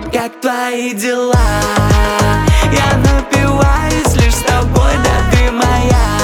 как твои дела? Я напиваюсь лишь с тобой, да ты моя.